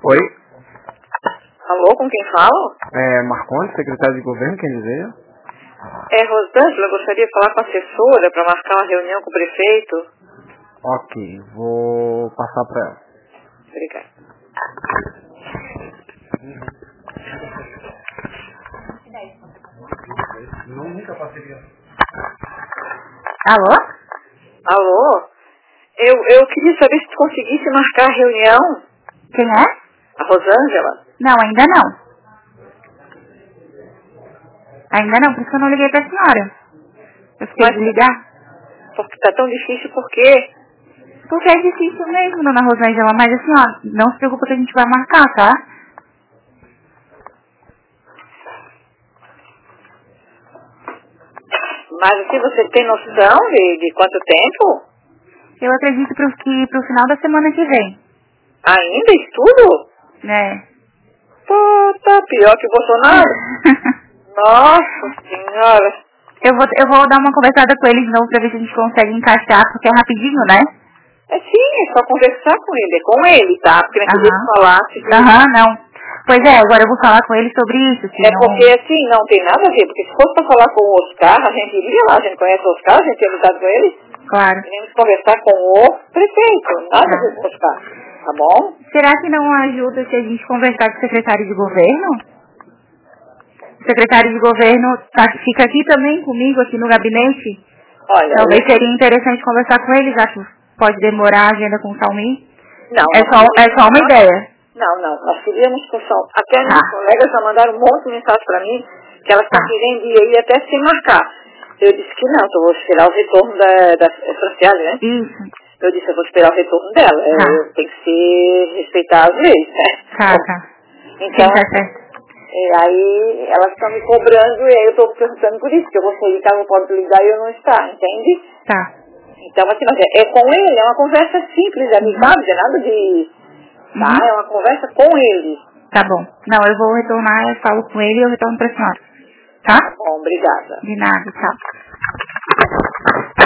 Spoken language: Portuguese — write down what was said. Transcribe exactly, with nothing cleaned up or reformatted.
Oi? Alô, com quem falo? É Marcondes, secretário de governo, quem deseja? É Rosângela, eu gostaria de falar com a assessora para marcar uma reunião com o prefeito. Ok, vou passar para ela. Obrigada. Não, nunca passei. Alô? Alô? Eu, eu queria saber se tu conseguisse marcar a reunião. Quem é? A Rosângela? Não, ainda não. Ainda não, por isso que eu não liguei pra senhora. Eu fiquei Mas de ligar. porque tá tão difícil, por quê? Porque é difícil mesmo, dona Rosângela, mas assim, ó, não se preocupa que a gente vai marcar, tá? Mas assim, você tem noção de, de quanto tempo? Eu acredito pro, que pro final da semana que vem, Ainda isso tudo? né? Pô, tá pior que o Bolsonaro. Nossa senhora. eu, vou, eu vou dar uma conversada com ele de novo pra ver se a gente consegue encaixar, porque é rapidinho, né? É sim, é só conversar com ele. É com ele, tá? Porque naquele dia Aham. que falasse que... Aham, não. Pois é, agora eu vou falar com ele sobre isso, se É não... porque assim, não tem nada a ver. Porque se fosse pra falar com o Oscar, a gente iria lá. A gente conhece o Oscar, a gente ia lidar com ele. Claro. Queremos conversar com o prefeito. Nada a ver com o Oscar. Tá bom? Será que não ajuda se a gente conversar com o secretário de governo? O secretário de governo tá, fica aqui também comigo, aqui no gabinete. Olha, Talvez eu... seria interessante conversar com ele, já que pode demorar a agenda com o Salmin. Não, É nós só, é queríamos- só uma ideia. Não, não. Nós queríamos com Sal... Até minhas Ah. colegas já mandaram um monte de mensagem pra mim que elas estão Ah. querendo ir aí até sem marcar. Eu disse que não, que eu vou esperar o retorno da, da Franciele, né? Isso. Eu disse, eu vou esperar o retorno dela. É, Tá. eu tenho que ser, respeitar as leis, né? Tá, tá. Então, Sim, tá certo. é, aí elas estão me cobrando e aí eu estou perguntando por isso, que eu vou sair caso eu possa ligar e eu não estar, entende? Tá. Então, assim, mas é, é com ele, é uma conversa simples, amigável, não é nada de... Tá? Uhum. É uma conversa com ele. Tá bom. Não, eu vou retornar, eu falo com ele e eu retorno pra senhora. Tá? Tá bom, obrigada. De nada, tchau.